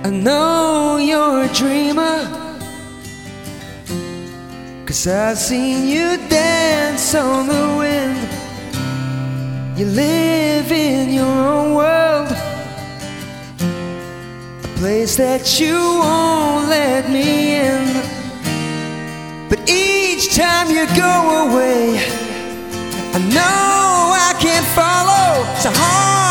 I know you're a dreamer, 'cause I've seen you dance on the wind. You live in your own world, a place that you won't let me in. But each time you go away, I know I can't follow. It's a hard